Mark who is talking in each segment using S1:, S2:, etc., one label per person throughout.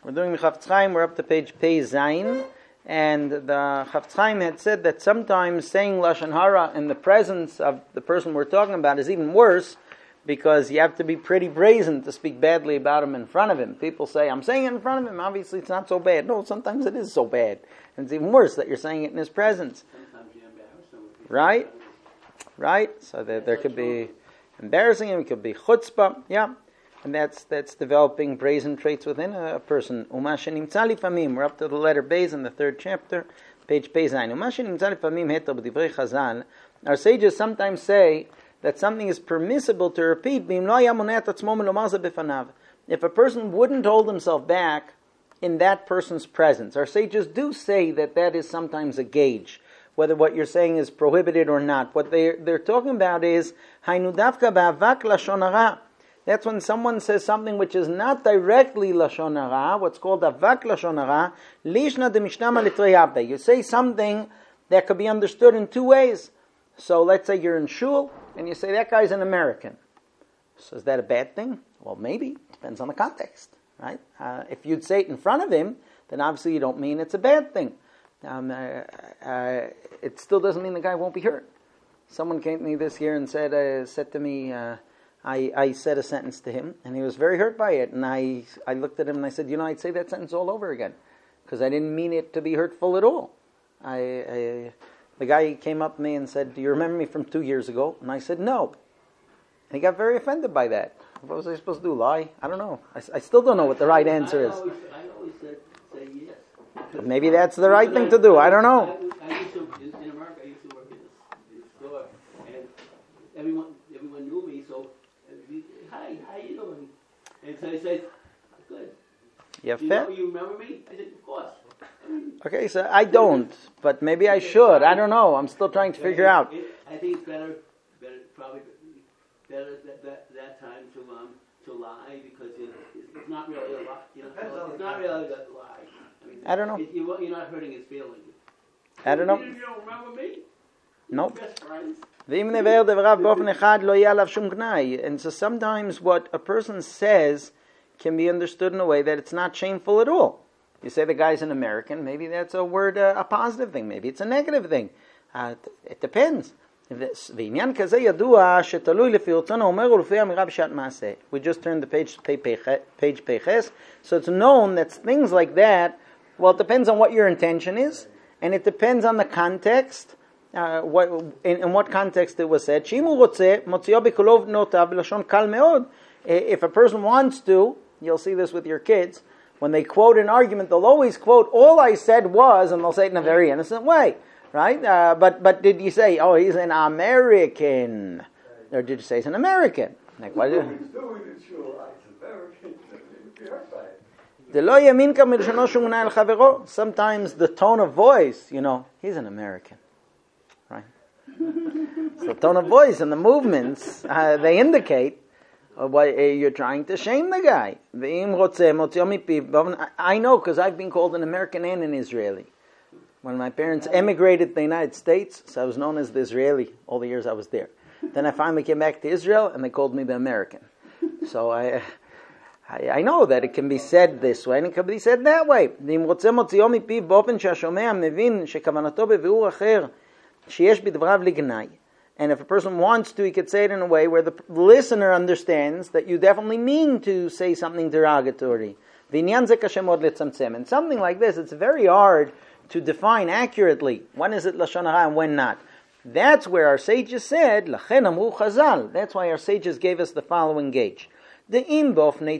S1: We're doing the Chafetz Chaim. We're up to page Pei Zayin, and the Chafetz Chaim had said that sometimes saying Lashon Hara in the presence of the person we're talking about is even worse, because you have to be pretty brazen to speak badly about him in front of him. People say, I'm saying it in front of him, obviously it's not so bad. No, sometimes it is so bad. And it's even worse that you're saying it in his presence. Right? Right? So there could be embarrassing him, it could be chutzpah, yeah. And that's developing brazen traits within a person. Uma shenimtza lifamim. We're up to the letter Beis in the 3rd chapter, page Pei Zayin. Uma shenimtza lifamim heter b'divrei Chazal. Our sages sometimes say that something is permissible to repeat. If a person wouldn't hold himself back in that person's presence. Our sages do say that that is sometimes a gauge, whether what you're saying is prohibited or not. What they're talking about is Hainu davka ba'avak lashon hara. That's when someone says something which is not directly lashon hara, what's called avak lashon hara, lishna demishnama litrei. You say something that could be understood in 2 ways. So let's say you're in shul and you say that guy's an American. So is that a bad thing? Well, maybe. Depends on the context, right? If you'd say it in front of him, then obviously you don't mean it's a bad thing. It still doesn't mean the guy won't be hurt. Someone came to me this year and said to me, I said a sentence to him, and he was very hurt by it. And I looked at him and I said, I'd say that sentence all over again, because I didn't mean it to be hurtful at all. The guy came up to me and said, do you remember me from 2 years ago? And I said, no. And he got very offended by that. What was I supposed to do, lie? I don't know. I still don't know what the right answer is.
S2: I always say yes.
S1: Maybe that's the right thing to do. I don't know.
S2: I used to, in America, I used to work in a store, and everyone knew me, so, hi, how you doing? And so I said, good.
S1: You
S2: remember me? I said, of course.
S1: Okay, so I don't, but maybe I should. I don't know. I'm still trying to figure out.
S2: I think it's better that time to lie, because it's not really a lie. It's not really a lie.
S1: I don't know.
S2: You're not hurting his feelings.
S1: I don't know.
S2: You don't remember me?
S1: Nope.
S2: Best friends.
S1: And so sometimes what a person says can be understood in a way that it's not shameful at all. You say the guy's an American, maybe that's a positive thing, maybe it's a negative thing. It depends. We just turned the page Peches, so it's known that things like that, well, it depends on what your intention is, and it depends on the context, in what context it was said. If a person wants to, you'll see this with your kids, when they quote an argument, they'll always quote, all I said was, and they'll say it in a very innocent way, right? But did you say, oh, he's an American? Or did you say he's an American? Like, what? Sometimes the tone of voice, he's an American, right? So the tone of voice and the movements, they indicate you're trying to shame the guy. I know, because I've been called an American and an Israeli. When my parents emigrated to the United States, so I was known as the Israeli all the years I was there. Then I finally came back to Israel, and they called me the American. So I know that it can be said this way, and it can be said that way. And if a person wants to, he could say it in a way where the listener understands that you definitely mean to say something derogatory. And something like this, it's very hard to define accurately when is it Lashon Hara and when not. That's where our sages said, Lachen amru Chazal. That's why our sages gave us the following gauge. If in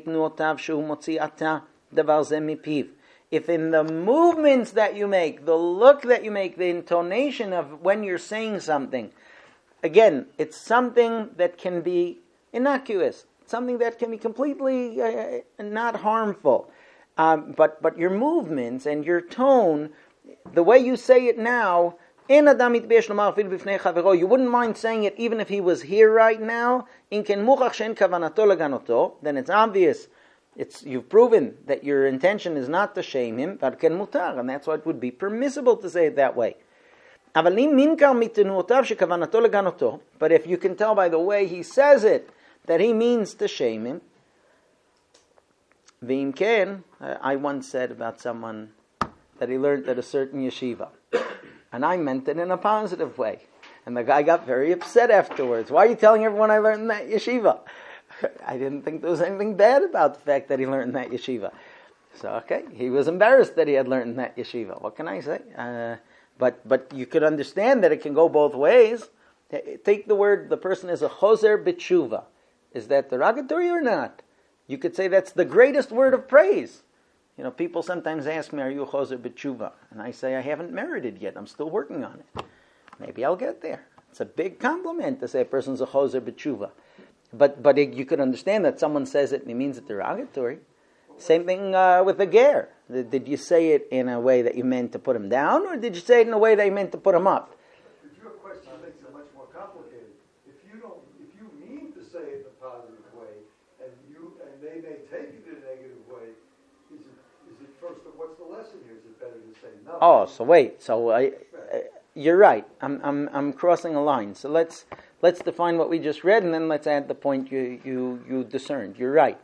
S1: the movements that you make, the look that you make, the intonation of when you're saying something, again, it's something that can be innocuous, something that can be completely not harmful. But your movements and your tone, the way you say it now, you wouldn't mind saying it even if he was here right now. Then it's obvious. You've proven that your intention is not to shame him, and that's why it would be permissible to say it that way. But if you can tell by the way he says it that he means to shame him, V'im ken, I once said about someone that he learned at a certain yeshiva. And I meant it in a positive way. And the guy got very upset afterwards. Why are you telling everyone I learned in that yeshiva? I didn't think there was anything bad about the fact that he learned in that yeshiva. So, okay, he was embarrassed that he had learned in that yeshiva. What can I say? But you could understand that it can go both ways. Take the word, the person is a choser b'tshuva. Is that derogatory or not? You could say that's the greatest word of praise. You know, people sometimes ask me, are you a choser b'tshuva? And I say, I haven't merited yet. I'm still working on it. Maybe I'll get there. It's a big compliment to say a person's a choser b'tshuva. But you could understand that someone says it and he means it derogatory. Same thing with a ger. Did you say it in a way that you meant to put him down, or did you say it in a way that you meant to put him up?
S3: But your question makes it much more complicated. If you mean to say it in a positive way, and they may take it in a negative way, is it first? What's the lesson here? Is it better to say no?
S1: Oh, so wait. So you're right. I'm crossing a line. So let's define what we just read, and then let's add the point you discerned. You're right.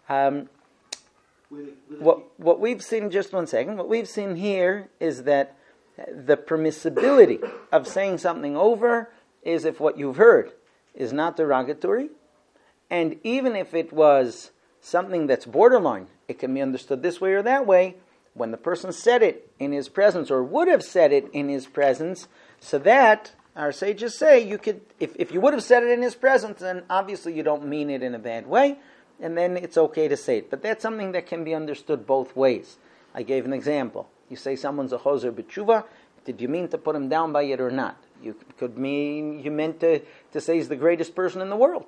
S1: What we've seen, just one second, what we've seen here is that the permissibility of saying something over is if what you've heard is not derogatory, and even if it was something that's borderline, it can be understood this way or that way, when the person said it in his presence, or would have said it in his presence, so that, our sages say, you could, if you would have said it in his presence, then obviously you don't mean it in a bad way, and then it's okay to say it. But that's something that can be understood both ways. I gave an example. You say someone's a choser b'tshuva, did you mean to put him down by it or not? You could mean you meant to say he's the greatest person in the world.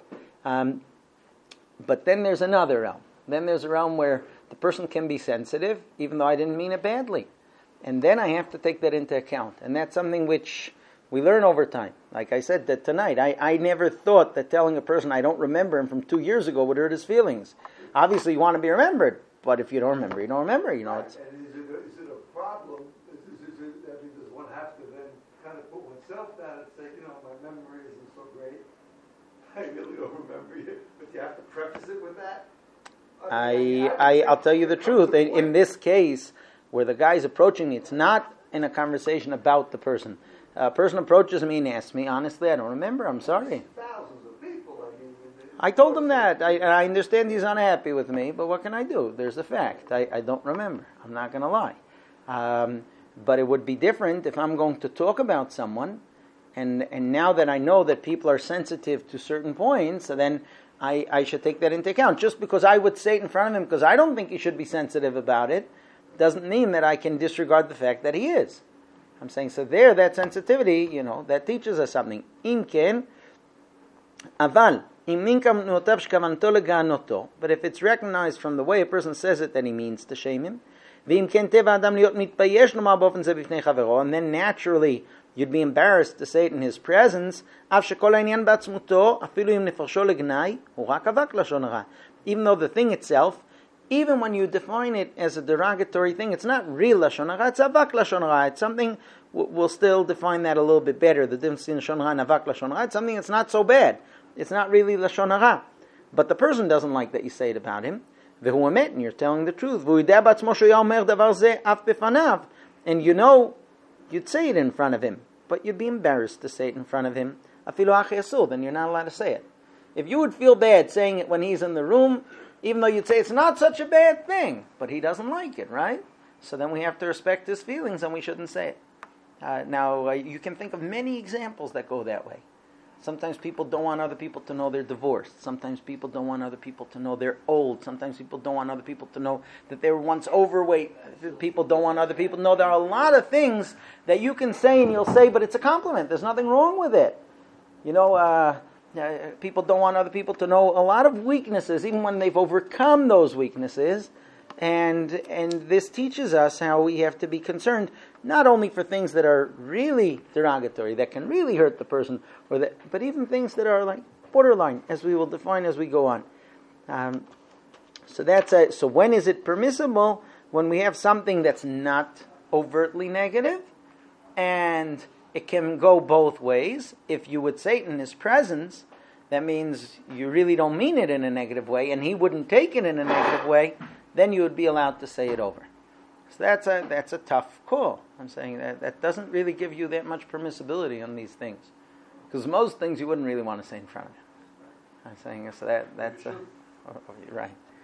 S1: But then there's another realm. Then there's a realm where the person can be sensitive, even though I didn't mean it badly. And then I have to take that into account. And that's something which we learn over time. Like I said that tonight, I never thought that telling a person I don't remember him from 2 years ago would hurt his feelings. Obviously, you want to be remembered, but if you don't remember, you don't remember. You know. It's,
S3: and is it a problem? Does one have to then kind of put oneself down and say, my memory isn't so great. I really don't remember you. But you have to preface it with that.
S1: I'll tell you the truth. In this case, where the guy's approaching me, it's not in a conversation about the person. A person approaches me and asks me, honestly, I don't remember. I'm sorry.
S3: Thousands of people.
S1: I told him that. I understand he's unhappy with me, but what can I do? There's the fact. I don't remember. I'm not going to lie. But it would be different if I'm going to talk about someone, and now that I know that people are sensitive to certain points, so then I should take that into account. Just because I would say it in front of him because I don't think he should be sensitive about it, doesn't mean that I can disregard the fact that he is. I'm saying, so there, that sensitivity, that teaches us something. Imken, aval, but if it's recognized from the way a person says it that he means to shame him, and then naturally you'd be embarrassed to say it in his presence, even though the thing itself, even when you define it as a derogatory thing, it's not real lashon hara, it's avak lashon hara. It's something, we'll still define that a little bit better, the difference in lashon hara and avak lashon hara. It's something that's not so bad. It's not really lashon hara. But the person doesn't like that you say it about him. V'hu emet, and you're telling the truth. And you'd say it in front of him, but you'd be embarrassed to say it in front of him. Then you're not allowed to say it. If you would feel bad saying it when he's in the room, even though you'd say it's not such a bad thing, but he doesn't like it, right? So then we have to respect his feelings and we shouldn't say it. Now, you can think of many examples that go that way. Sometimes people don't want other people to know they're divorced. Sometimes people don't want other people to know they're old. Sometimes people don't want other people to know that they were once overweight. People don't want other people to know. There are a lot of things that you can say and you'll say, but it's a compliment. There's nothing wrong with it. People don't want other people to know a lot of weaknesses, even when they've overcome those weaknesses. And this teaches us how we have to be concerned, not only for things that are really derogatory, that can really hurt the person, but even things that are like borderline, as we will define as we go on. So when is it permissible? When we have something that's not overtly negative, and it can go both ways. If you would say it in his presence, that means you really don't mean it in a negative way, and he wouldn't take it in a negative way, then you would be allowed to say it over. So that's a tough call. I'm saying that doesn't really give you that much permissibility on these things, because most things you wouldn't really want to say in front of him. I'm saying so that's right.